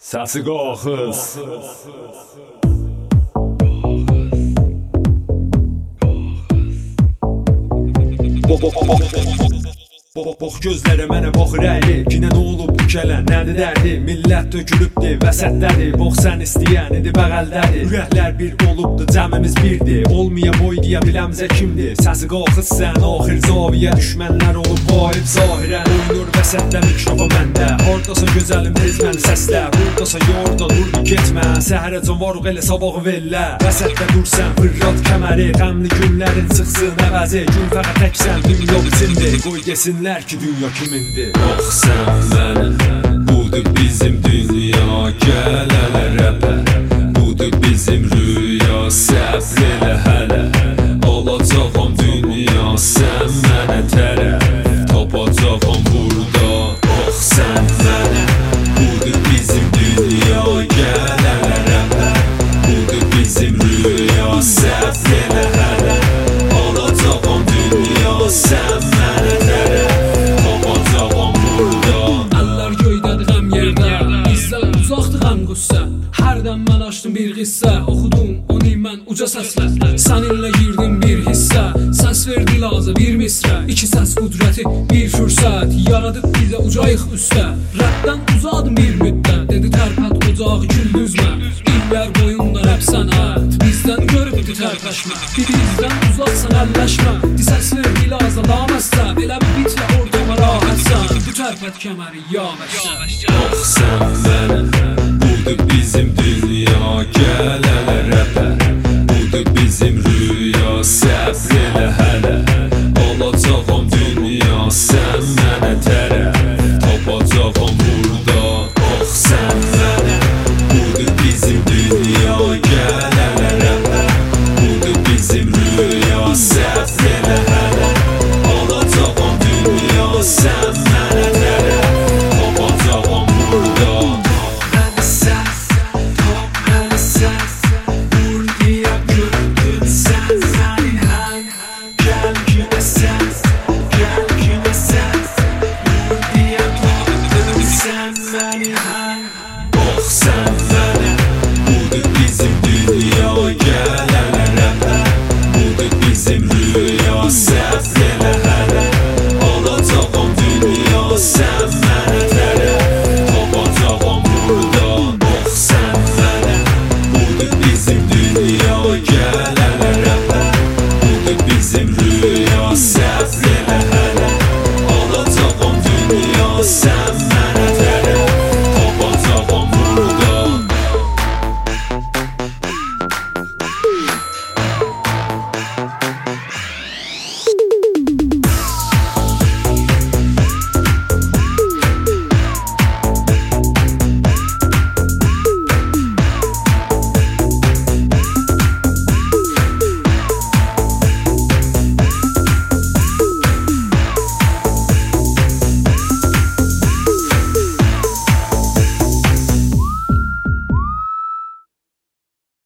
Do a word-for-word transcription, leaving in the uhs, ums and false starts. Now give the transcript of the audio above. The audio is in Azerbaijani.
Səsi qalxız. Bax gözlərə mənə baxır əyli. Yenə nə olub bu kələn, nədir dərdi? Millət dökülübdir, vəsətdədir. Box sən istəyən, idi bəğəldədir. Ürəklər bir olubdur, cəmimiz birdir. Olmaya boy deyə biləmzə kimdir? Səsi qalxız sən, axir zaviyə. Düşmənlər olub varib zahirə. Oynur vəsətdə mikrofa məndə. Ordasan gözəlim tez məni səslə. Burdasan yorda durdu getmə. Səhərə can varıq elə sabağı vellə. Vəsətdə dursən, fırrat kəməri. Qəmli günlərin çıxsın əvəzi. Gün fəqət təksən, dünya biçindir. Qoy desin ki dünya kimindir? Bax sən mənim, budur bizim dünya. Gəl hələ rəpə, budur bizim rüya. Səbr elə hələ, alacağam dünya. Sən mənə tərəf, tapacağam burada. Bax sən mənim, budur bizim dünya. Gəl hələ rəpə, budur bizim rüya. Səbr elə hələ, alacağam dünya. Sən mənə tərəf, hərdən mən açdım bir qissə. Oxudum onu mən uca səslə. Səninlə girdim bir hissə. Səs verdi lazı bir misrə. İki səs qudrəti bir fürsət. Yaradıb bizə ucayıq üstə. Rəbdən uzadım bir müddət. Dedi tərpət ocağı güldüzmə. İllər boyundan hep sənət. Bizdən görübdü tərpəşmə. Bizdən uzaqsan əlləşmə. Səs verdi lazı daməzsə. Belə bir bitlə ortama rahatsən. Bu tərpət kəməri yavaşsən. Bax sən mənim, budur bizim dünya. Gəl hələ rəpə, budur bizim rüya. Səbr elə hələ, alacağam dünya. Sən mənə tərəf, tapacağam burada. Bax sən mənim, budur bizim dünya. Gəl hələ rəpə, budur bizim rüya. Səbr elə hələ, alacağam dünya. Sən mənə tərəf, tapacağam burada. Bax sən